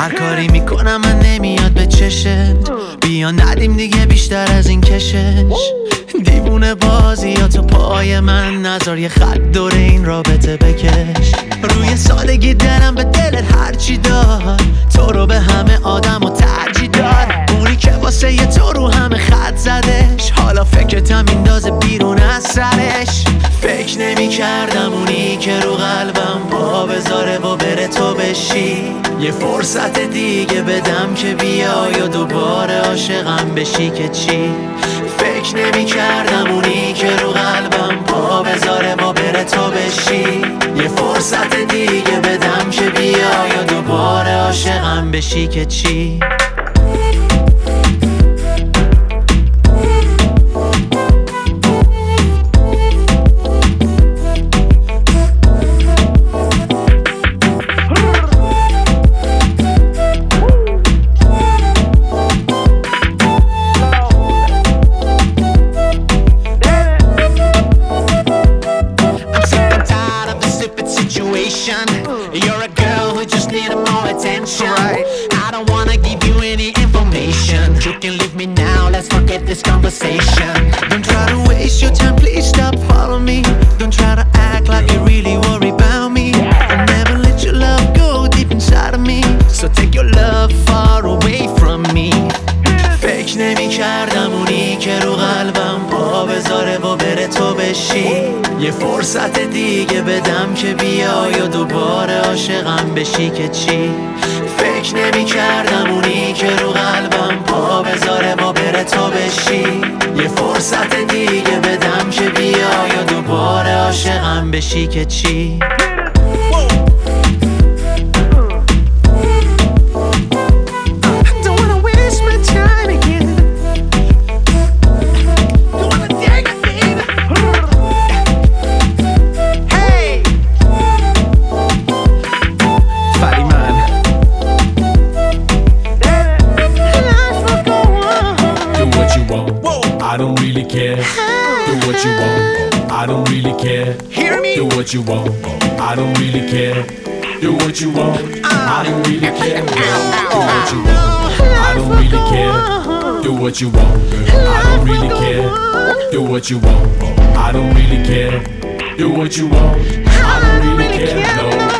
هر کاری میکنم من نمیاد به چشت. بیا ندیم دیگه بیشتر از این کشش. دیوونه بازی یا تو پای من نذار یه خط دور این رابطه بکش. روی سادگی دلم به دلت هرچی داد، تو رو به همه آدم و ترجیح داد. اونی که واسه یه تو رو همه خط زدش، حالا فکرتم میندازه بیرون از سرش. فکر نمی کردم اونی که رو قلبم پا بذاره و بره تو بشی. یه فرصت دیگه بدم که بیای و دوباره عاشقم بشی که چی. فکر نمی کردم اونی که رو قلبم پا بذاره و بره تو بشی. یه فرصت دیگه بدم که بیای و دوباره عاشقم بشی که چی. You're a girl who just needed more attention. I don't wanna give you any information. You can leave me now, let's forget this conversation. Don't try to waste your time, please stop following me. Don't try to act like you really worry about me. I'll never let your love go deep inside of me. So take your love far away from me. فکر نمی کردم اونی که رو قلبم پا بذاره و بره تو بشی. یه فرصت دیگه بدم که بیای و دوباره عاشقم بشی که چی. فکر نمی کردم اونی که رو قلبم پا بذاره و بره تو بشی. یه فرصت دیگه بدم که بیای و دوباره عاشقم بشی که چی. I don't really care. Do what you want. I don't really care. Hear me? Do what you want. I don't really care. Do what you want. I don't really care. Do what you want. I don't really care. Do what you want. I don't really care. Do what you want. I don't really care. Do what you want. I don't really care. No.